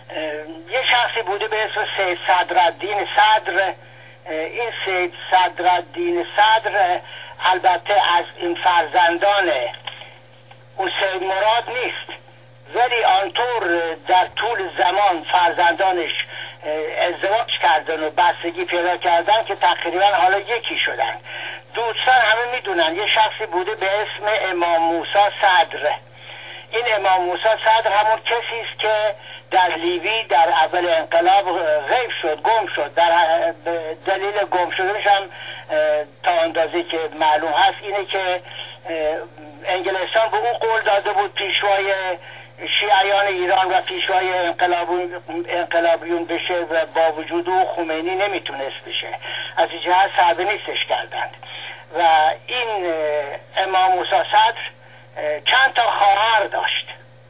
یه شخصی بوده به اسم سید صدرالدین صدر. این سید صدرالدین صدر البته از این فرزندان اون سید مراد نیست، ولی آنطور در طول زمان فرزندانش ازدواج کردن و بستگی پیدا کردن که تقریبا حالا یکی شدن. دوستان همه میدونن یه شخصی بوده به اسم امام موسی صدر. این امام موسی صدر همون کسی است که در لیبی در اول انقلاب غیب شد، گم شد. در دلیل گم شدنش هم تا اندازه که معلوم هست اینه که انگلستان به او قول داده بود پیشوای شیعیان ایران و پیشوای انقلابیون بشه و با وجود او خمینی نمیتونست بشه. از این جهت صعب نیستش کردند. و این امام موسی صدر چند تا خواهر داشت.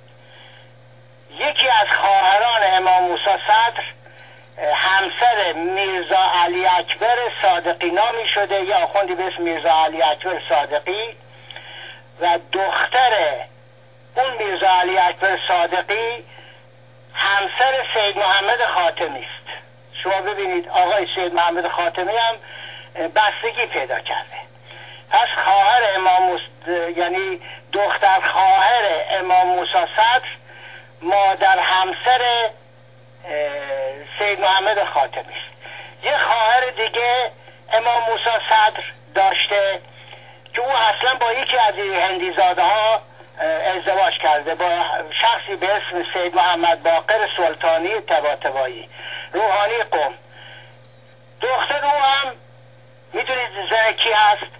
یکی از خواهران امام موسی صدر همسر میرزا علی اکبر صادقی نامی شده، یا آخوندی به اسم میرزا علی اکبر صادقی، و دختر اون میرزا علی اکبر صادقی همسر سید محمد خاتمی است. شما ببینید آقای سید محمد خاتمی هم بستگی پیدا کرده. پس خواهر امام یعنی دختر خواهر امام موسی صدر مادر همسر سید محمد خاتمی است. یه خواهر دیگه امام موسی صدر داشته که او اصلا با یکی از هندیزاده ها ازدواج کرده، با شخصی به اسم سید محمد باقر سلطانی طباطبایی روحانی قم. دختر او هم میدونید زن کی هست؟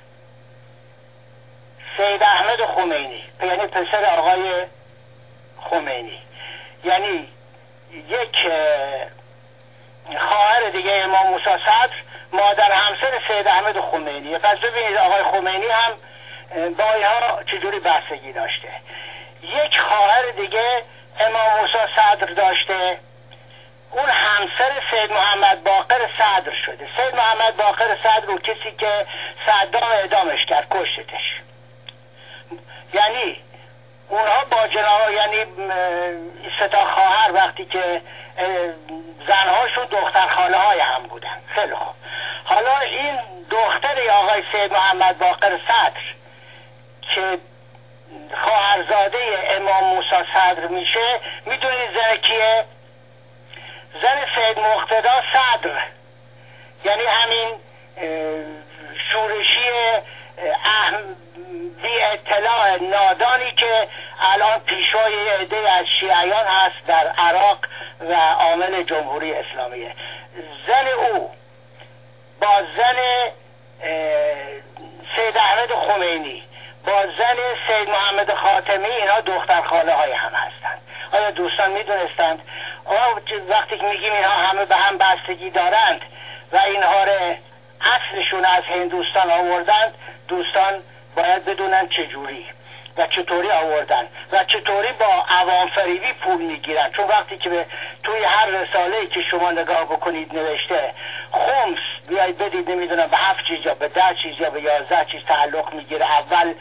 سید احمد خمینی، یعنی پسر آقای خمینی. یعنی یک خواهر دیگه امام موسی صدر مادر همسر سید احمد خمینی. پس ببینید آقای خمینی هم با اینها چجوری بستگی داشته. یک خواهر دیگه امام موسی صدر داشته، اون همسر سید محمد باقر صدر شده. سید محمد باقر صدر رو کسی که صدام اعدامش کرد، کشتش. یعنی اونها با جناب، یعنی سه تا خواهر وقتی که زنهاشون دختر خاله های هم بودن. خیلی خوب. حالا این دختر آقای سید محمد باقر صدر که خواهرزاده امام موسی صدر میشه، میدونید زن کیه؟ زن سید مقتدا صدر، یعنی همین شورشی بی اطلاع نادانی که الان پیشوای عده از شیعیان هست در عراق و عامل جمهوری اسلامیه. زن او با زن سید احمد خمینی با زن سید محمد خاتمی اینا دختر خاله های هم هستند. آیا دوستان میدونستند؟ وقتی که میگیم اینها همه به هم بستگی دارند و اینها رو اصلشون از هندوستان آوردند، دوستان باید بدونن چجوری و چطوری آوردن و چطوری با عوام فریبی پول میگیرن. چون وقتی که توی هر رساله‌ای که شما نگاه بکنید نوشته خمس بیاید بدید نمیدونم به 7 چیز یا به 10 چیز یا به 11 چیز تعلق میگیره. اول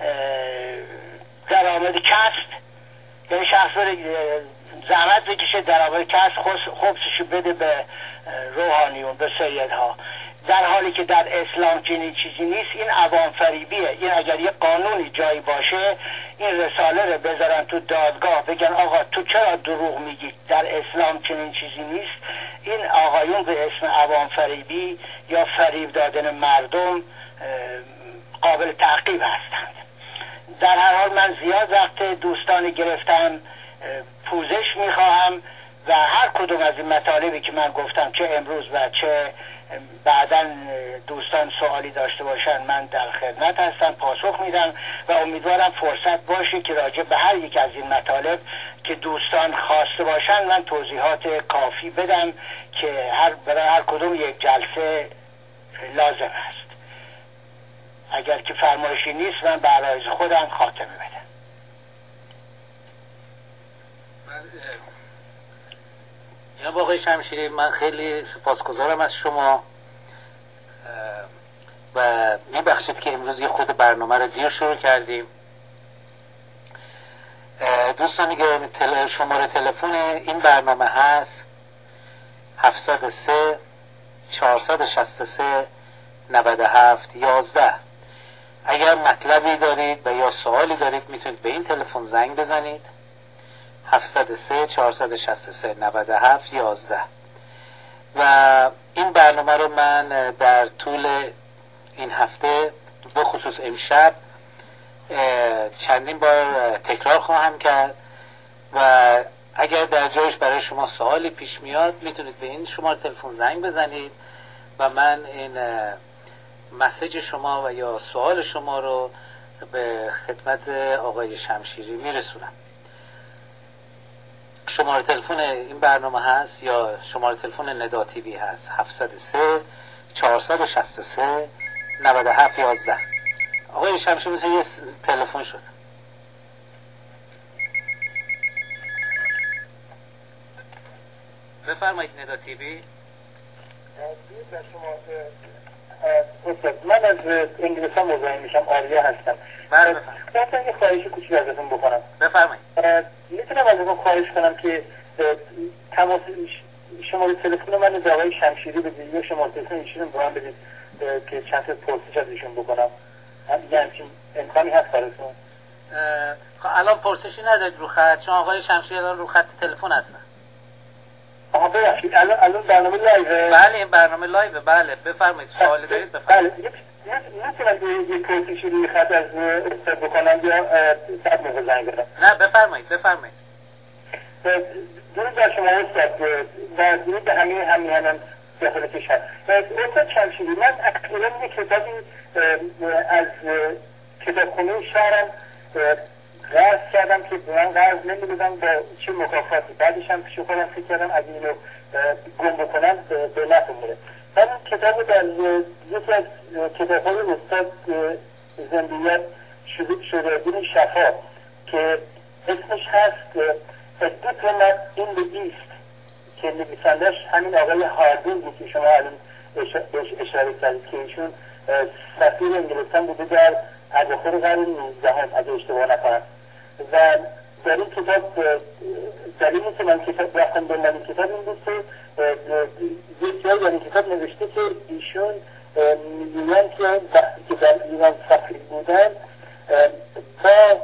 درآمد کسب، یعنی شخص زحمت بکشه درآمد کسب خمسشو بده به روحانیون، به سیدها، در حالی که در اسلام چنین چیزی نیست. این عوام فریبیه. این اگر یه قانونی جایی باشه این رساله رو بذارن تو دادگاه بگن آقا تو چرا دروغ میگی، در اسلام چنین چیزی نیست. این آقایون به اسم عوام فریبی یا فریب دادن مردم قابل تعقیب هستند. در هر حال من زیاد وقت دوستانی گرفتم، پوزش میخواهم و هر کدوم از این مطالبی که من گفتم، چه امروز و چه بعداً دوستان سوالی داشته باشن، من در خدمت هستم، پاسخ میدم و امیدوارم فرصت باشه که راجع به هر یک از این مطالب که دوستان خواسته باشن من توضیحات کافی بدم که برای هر کدوم یک جلسه لازم است. اگر که فرمایشی نیست من به عرایض خودم خاتمه بدم. جناب آقای شمشیری، من خیلی سپاسگزارم از شما و میبخشید که امروز یه خود برنامه رو دیر شروع کردیم. دوستان گرامی شماره تلفن این برنامه هست 703 463 97 11. اگر مطلبی دارید و یا سوالی دارید میتونید به این تلفن زنگ بزنید 703 463 97 11. و این برنامه رو من در طول این هفته به خصوص امشب چندین بار تکرار خواهم کرد و اگر در جایش برای شما سوالی پیش میاد میتونید به این شماره تلفن زنگ بزنید و من این مسیج شما و یا سوال شما رو به خدمت آقای شمشیری میرسونم. شماره تلفن این برنامه هست یا شماره تلفن ندا تیوی هست 703 463 97 11. آقای شمشیری مثل یه تلفن شد. بفرمایید ندا تیوی. من از انگلستان مزاحم میشم، آریا هستم. بله بفرمایید. یه خواهش کوچیک ازتون بکنم. بفرمایید. میتونم ازتون خواهش کنم که تماس شماره تلفن من به آقای شمشیری بدید یا شماره تلفن ایشون به من بدید که چند تا پرسش از ایشون بکنم. همچین امکانی هست براتون؟ خب الان پرسشی ندارید رو خط، چون آقای شمشیری الان رو خط تلفن هستن. ببخشید الان برنامه لایوه؟ بله این برنامه لایوه. بله بفرمایید سوالی دارید بفرمایید. بله میتونم یه پرسشی روی خط از استاد بکنم یا بعد موقع زنگ بدم؟ نه بفرمایید. درود بر شما استاد و درود به همه همیهنان داخل کشور. استاد شمشیری، من اخیراً یه کتابی از کتابخونه شهرم قرض کردم که به من قرض نمیدادم با چه مکافاتی. بعدش هم پیش خودم فکر کردم اگه اینو گم بکنم به نفع میره. من این کتاب در یکی از کتاب‌های استاد زندیات شجاع‌الدین شفا که اسمش هست A Diplomat in the East که نویسندش همین آقای هاردینگی که شما الان بهش اشاره کردید که ایشون سفیر انگلستان بوده در اواخر قرن 19 اگه اشتباه نکنم. و در این کتاب دلیلی که من کتاب رفتم دنبال این کتاب این بود که یک جایی در این کتاب نوشته که ایشون میگویند که وقتی که در ایران سفیر بودن با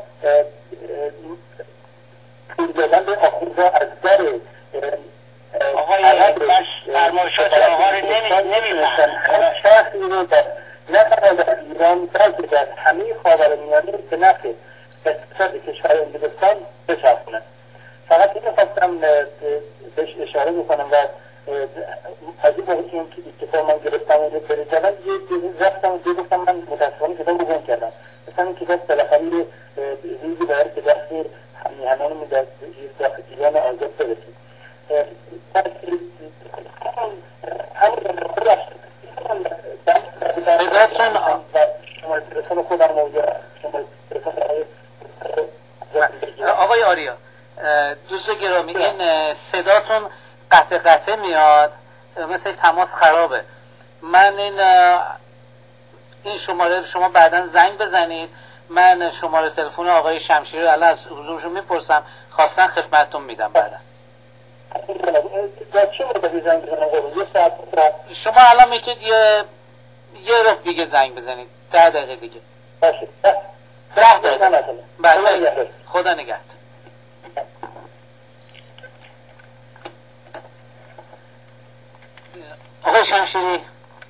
پول دادن به آخوندها از در آقای بس فرمایشات آقا رو نمیفهم. هر شخصی رو نه تنها در ایران بلکه در همه خاورمیانه به نفع اقتصاد کشور انگلستان بچرخونند. فقط اینو خواستم بهش اشاره بکنم و از این موقع که این اتفاق من گرفتم اینو بریدم یه رفتم و گفتم من متاسفانه کتاب رو گم کردم. مثلا این کتاب بالاخره ریزی باید که دست همیهنانمون در ایران آزاد برسید. صداتون آقای آریا دوست گرامی این صداتون قطع میاد، مثل تماس خرابه. من این شماره شما بعداً زنگ بزنید، من شماره تلفن آقای شمشیری رو الان از حضورشون میپرسم، خواستن خدمتتون میدم بعدا. شما الان میتونید یه ربع دیگه زنگ بزنید، 10 دقیقه دیگه. 10 دقیقه. بله خدا نگهدار. آقای شمشیری.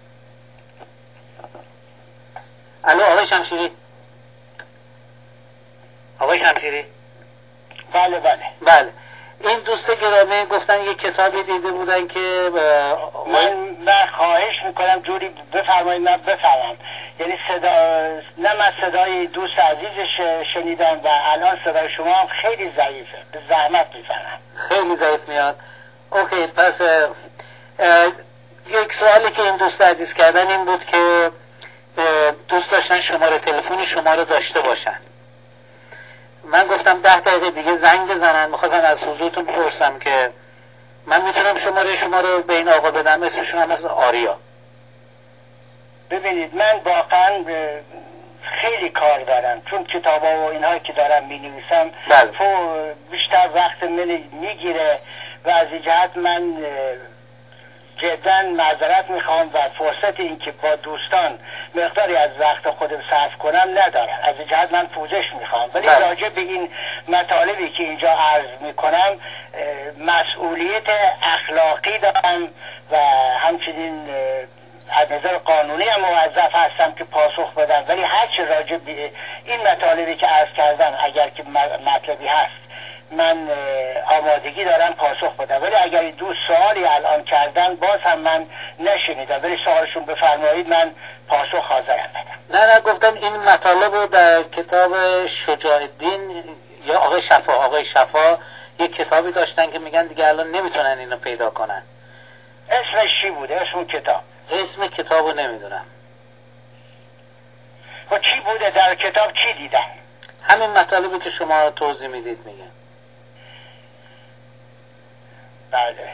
الو آقای شمشیری. آقای شمشیری. بله این دوست گرامی گفتن یه کتابی دیده بودن که من خواهش میکنم جوری بفرمایید من بفهمم. یعنی نه من صدای دوست عزیزش شنیدم و الان صدای شما هم خیلی ضعیفه، به زحمت میفهمم. خیلی ضعیف میاد. اوکی پس یک سوالی که این دوست عزیز کردن این بود که دوست داشتن شماره تلفن شما رو داشته باشن. من گفتم 10 دقیقه دیگه زنگ بزنن. میخواستم از حضورتون بپرسم که من میتونم شماره شما رو به این آقا بدم، اسمشون هم از آریا. ببینید من واقعا خیلی کار دارم، چون کتاب ها و اینها که دارم می نویسم بیشتر وقت من میگیره و از این جهت من جدا معذرت میخوام و فرصت این که با دوستان مقداری از وقت خودم صرف کنم ندارم. از این جهت من پوزش میخوام، ولی راجع به این مطالبی که اینجا عرض میکنم مسئولیت اخلاقی دارم و همچنین از نظر قانونی هم موظف هستم که پاسخ بدم، ولی هرچی راجع به این مطالبی که عرض کردم اگر که مطلبی هست من آمادگی دارم پاسخ بدم، ولی اگر دوست سوالی الان کردن باز هم من نشنیدم، ولی سوالشون بفرمایید من پاسخ حاضرم بدم. نه گفتن این مطالب رو در کتاب شجاع الدین یا آقای شفا یک کتابی داشتن که میگن دیگه الان نمیتونن اینو پیدا کنن. اسمش چی بوده؟ اسم کتاب؟ اسم کتاب رو نمیدونم. و چی بوده در کتاب؟ چی دیدن؟ همین مطالبی که شما توضیح میدید میگن. بله.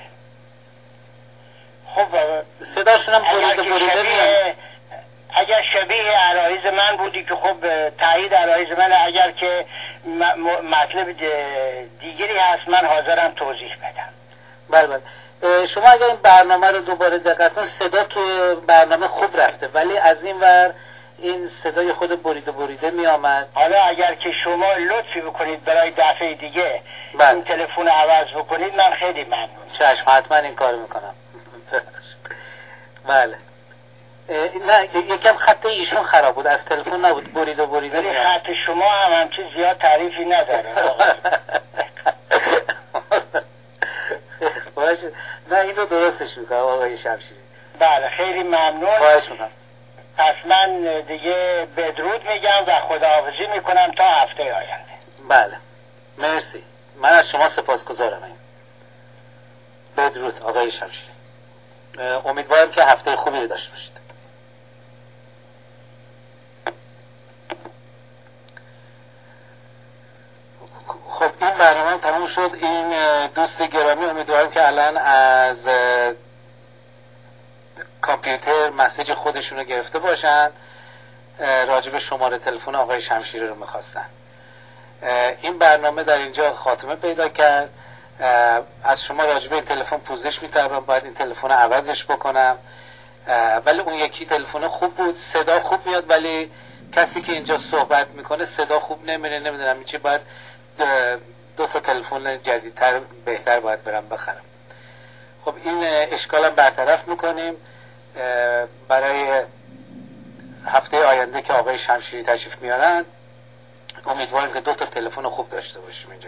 خب صداشون هم بریده میاد. اگر شبیه عرایض من بودی که خب تایید عرایض من، اگر که مطلب دیگری هست من حاضرم توضیح بدم. بله. شما اگر این برنامه رو دوباره دقت کنید صدا توی برنامه خوب رفته، ولی از این ور این صدای خود بریده می آمد. حالا اگر که شما لطفی بکنید برای دفعه دیگه این تلفن عوض بکنید من خیلی ممنون. چشم، حتما این کار میکنم. بله. نه یکم خط ایشون خراب بود، از تلفن نبود، بریده ولی خط شما هم همچین زیاد تعریفی نداره. باشه، نه اینو درستش میکنم آقای شمشیری. بله خیلی ممنون. خواهش میکنم. پس من دیگه بدرود میگم و خداحافظی میکنم تا هفته آینده. بله مرسی، من از شما سپاسگزارم. بدرود آقای شمشیری. امیدوارم که هفته خوبی رو داشته باشید. خب این برنامه تموم شد. این دوست گرامی امیدوارم که الان از کامپیوتر مسیج خودشون رو گرفته باشن. راجب شماره تلفن آقای شمشیری رو میخواستن. این برنامه در اینجا خاتمه پیدا کرد. از شما راجب این تلفن پوزش می‌طلبم، باید این تلفن رو عوضش بکنم. ولی اون یکی تلفن خوب بود، صدا خوب میاد، ولی کسی که اینجا صحبت میکنه صدا خوب نمیره. نمیدونم چی، باید دو تا تلفن جدیدتر بهتر باید برم بخرم. خب این اشکالم برطرف میکنیم. برای هفته آینده که آقای شمشیری تشریف میارن امیدوارم که دو تا تلفن خوب داشته باشیم اینجا.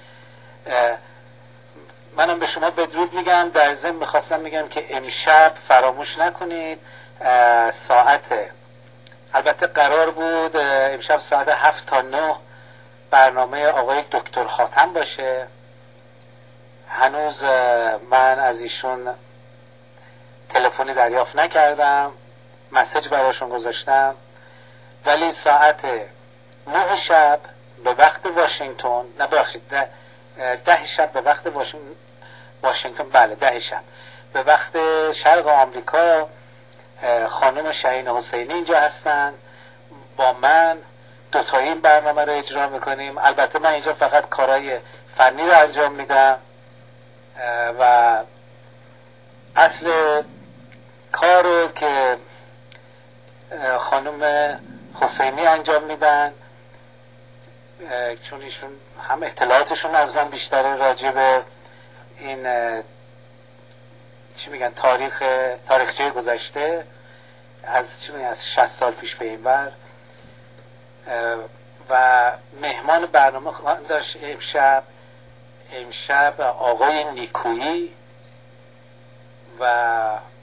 منم به شما بدرود میگم. در ضمن میخواستم میگم که امشب فراموش نکنید ساعت، البته قرار بود امشب ساعت 7 تا 9 برنامه آقای دکتر خاتم باشه. هنوز من از ایشون تلفنی دریافت نکردم، مسیج براشون گذاشتم، ولی ساعت 9 شب به وقت واشنگتن، نه ببخشید 10 شب به وقت واشنگتن، بله 10 شب به وقت شرق آمریکا، خانم شهین حسینی اینجا هستن با من دوتایی این برنامه رو اجرا میکنیم. البته من اینجا فقط کارهای فنی رو انجام میدم و اصل کار رو که خانم حسینی انجام میدن، چون ایشون هم اطلاعاتشون از من بیشتره راجع به این چی میگن تاریخچه گذشته از چی میگن از 60 سال پیش به این ور. و مهمان برنامه داشت امشب آقای نیکویی و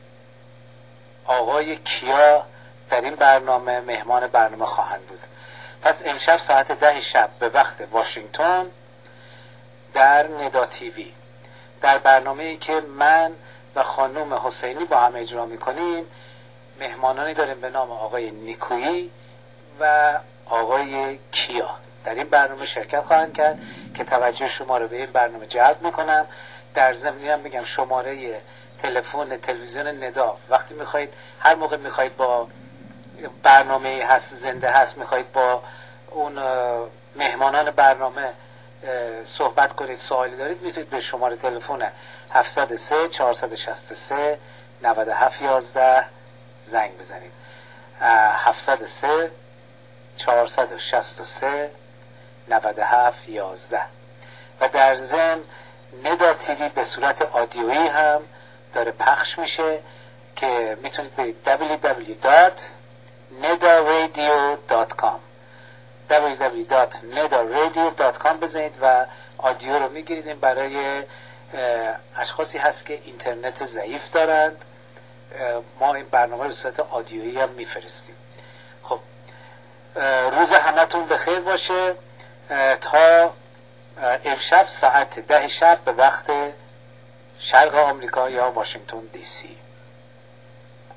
آقای کیا در این برنامه مهمان برنامه خواهند بود. پس امشب ساعت 10 شب به وقت واشنگتن در ندا تیوی در برنامه‌ای که من و خانم حسینی با هم اجرا می‌کنیم مهمانانی داریم به نام آقای نیکویی و آقای کیا. در این برنامه شرکت خواهند کرد که توجه شما رو به این برنامه جلب میکنم. در ضمن هم میگم شماره تلفن تلویزیون ندا وقتی میخواید، هر موقع میخواید با برنامه هست زنده هست میخواید با اون مهمانان برنامه صحبت کنید، سوالی دارید، میتونید به شماره تلفن 703 463 9711 زنگ بزنید. 703 463 9711. و در ضمن ندا تیوی به صورت آدیویی هم داره پخش میشه که میتونید برید www.nedaradio.com www.nedaradio.com بزنید و آدیو رو میگیرید. این برای اشخاصی هست که اینترنت ضعیف دارند. ما این برنامه به صورت آدیویی هم میفرستیم. خب روز همتون بخیر باشه تا امشب ساعت 10 شب به وقت شرق آمریکا یا واشنگتن دی سی.